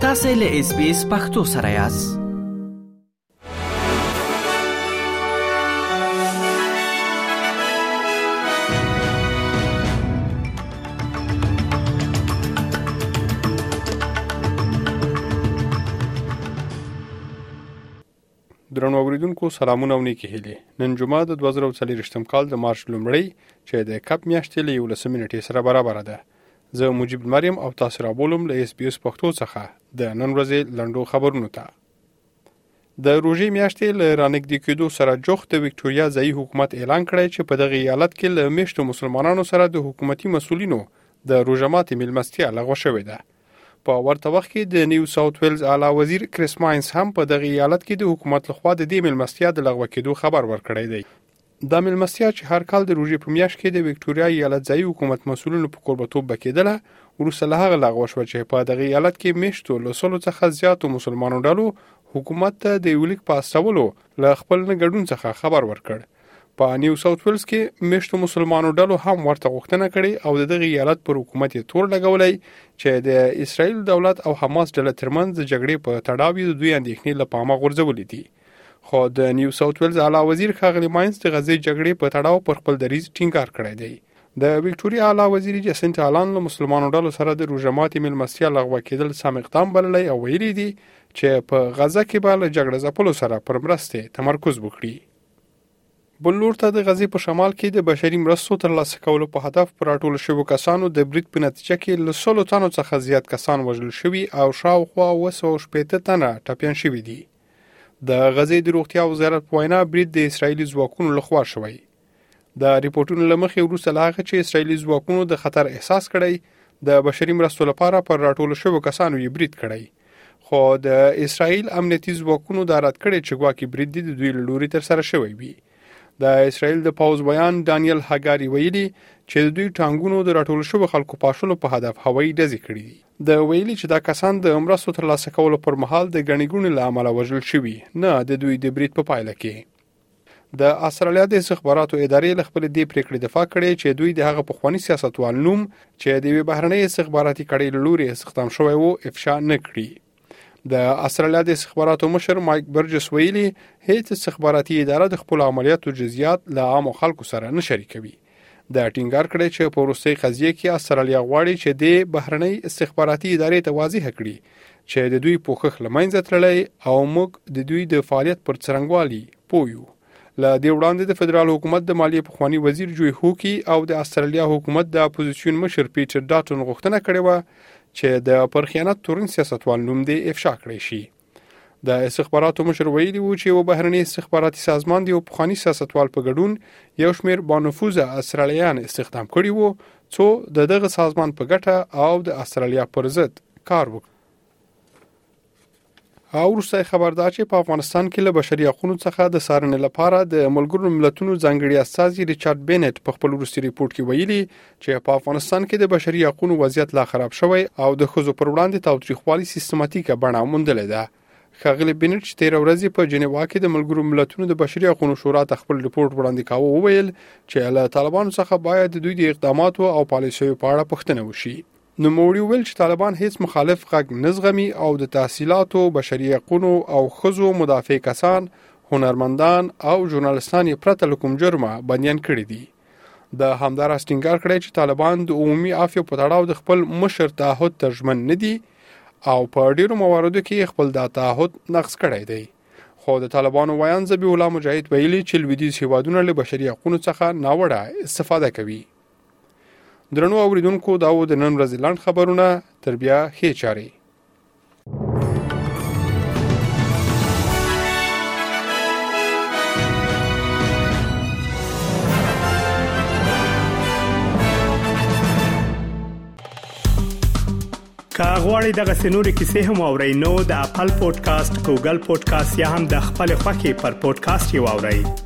تاسو له SBS پښتو سره یاست. درنو اوریدونکو سلامونه او نیکی هیلې. نن جمعه د 2023 کال د مارچ لومړۍ چې د کپ میاشتې له 11 نیټې سره برابر ده. زه مجيب مریم او تاسو را بولم له SBS پښتو څخه د نن ورځې لنډو خبرونو ته. د روژې میاشتې له رانږدې کېدو سره جوخت د وکټوريا ځایي حکومت اعلان کړی چې په دغه ایالت کې له میشتو مسلمانانو سره د حکومتي مسؤلینو د روژه ماتي مېلمستیا لغوه شوې ده. په ورته وخت کې د نیو ساوث ویلز اعلی وزیر کریس ماینز هم په دغه ایالت کې د حکومت لخوا د دې مېلمستیا د لغوه کېدو خبر ورکړی دی. دا مېلمستیا چې هر کال د روژې په میاشت کې د وکټوريا ایالت ځایي حکومت مسؤلینو په قربتوب بکیدله، وروسته له هغه لغوه شوه چې په دغه ایالت کې میشتو له سلو څخه زیاتو مسلمانانو ډلو حکومت ته د یو لیک په استولو له خپل نه ګډون څخه خبر ورکړ. په نیو ساوث ویلز کې میشتو مسلمانانو ډلو هم ورته غوښتنه کړې او دغه ایالت پر حکومت یې تور لګولای چې د اسرائیل دولت او حماس ډله ترمنځ د جګړې په تړاو د دوی اندېښنې له پامه غورځولې دي. خو د نیو ساوث ویلز اعلی وزیر ښاغلی ماینز د غزې جګړې په تړاو پر خپل دریځ ټینګار کړی دی. د وکټوريا اعلی وزیر جسنت آلان له مسلمانانو ډلو سره د روژه ماتي مېلمستیا لغوه کېدل سم اقدام بللی او ویلي دي چې په غزه کې به له جګړه ځپلو سره پر مرستې تمرکز وکړي. بل لور ته د غزې په شمال کې د بشري مرستو ترلاسه کولو په هدف پر راټول شوو کسانو د برید په نتیجه کې له 100 تنو څخه زیات کسان وژل شوي او شاوخوا 280 تنه ټپیان شوي دي. د غزې د روغتیا وزارت په وینا برید د اسرایلی ځواکونو لخوا شوی. د ریپورتونو له مخې وروسته له هغه چې اسرایلی ځواکونو د خطر احساس کړی د بشري مرستو لپاره پر راټول شوو کسانو یې برید کړی. خو د اسرایل امنیتي ځواکونو دا رد کړی چې ګواکې برید د دوی له لوري تر سره شوی وي. د اسرائیل د پاوز بیان دانیل هاګاری ویلي چې دوی ټانګونو د راټول شوو خلکو پاشلو په هدف هوایي ډزې کړې دي. د ویلي چې دا کسان د مرستو ترلاسه کولو پر مهال د ګڼې ګوڼې له امله وژل شوي، نه د دوی د برید په پایله کې. د استرالیا د استخباراتو ادارې له خپل دې پریکړې دفاع کړې چې دوی د هغه پخوانی سیاستوال نوم چې د یوې بهرنۍ استخباراتي کړۍ له لوري استخدام شوی وو افشا نه کړي. د استرالیا د استخباراتو مشر مایک برجس ویلي هیڅ استخباراتي اداره د خپل عملیاتو جزئیات له عام خلکو سره نه شریکوي. د ټینګار کړی چې په وروستۍ قضیه کې استرالیا غواړي چې د بهرنۍ استخباراتي ادارې ته واضح کړي چې د دوی پوښښ له منځه تللی او موږ د دوی د فعالیت پر څرنګوالي پوه یو. له دې وړاندې د فدرال حکومت د مالیې پخوانی وزیر جوی هوکي او د استرالیا حکومت د اپوزیشن مشر پیټر ډاټن غوښتنه کړې وه چې د پر خیانت تورن سیاستوال نوم دې افشا کړی شي. د استخباراتو مشر ویلي وو چې یو بهرنی استخباراتي سازمان د یو پخوانی سیاستوال په ګډون یو شمېر بانفوذه استرالیان استخدام کړي وو څو دغه سازمان په ګټه او د استرالیا پر ضد کار وکړي. او وروسته خبردار چې په افغانستان کې له بشري حقوقو څخه د څارنې لپاره د ملګرو ملتونو ځانګړي استازي ریچارډ بینټ په خپل وروستي ریپورت کې ویلي چې په افغانستان کې د بشري حقوقو وضعیت لا خراب شوی او د ښځو پر وړاندې تاوتریخوالي سیستماتیکه بڼه موندلې ده. ښاغلی بینټ چې 13 ورځې په جنیوا کې د ملګرو ملتونو د بشري حقوقو شورا ته خپل ریپورت وړاندې کاوه وویل چې له طالبانو څخه باید د دوی د اقداماتو او پالیسیو په اړه پوښتنه وشي. نو موړي ویل چې طالبان هیڅ مخالف غږ نزغمي او د تحصیلاتو بشري حقوقو او ښځو مدافع کسان، هنرمندان او ژورنالستان یې پرته له کوم جرمه بندیان کړي دي. د همدارس ټینګار کړی چې طالبان د عمومي عافیه په تړاو د خپل مشر تعهد ته ژمن نه دي او په ډیرو مواردو کې خپل د تعهد نقض کړی دی. خو د طالبانو ویان ذبیح الله مجاهد ویلي چې لویدیځ هیوادونه له بشري حقوقو څخه ناوړه استفاده کوي. درنو اوریدونکو دا و د نن ورځې لاند خبرونه، تر بیا ښې چارې. که غواړئ دغه سنوري کیسې هم اورئ نو د خپل پودکاسټ، ګوګل پودکاسټ یا هم د خپل خوښي پر پودکاسټ یو اورئ.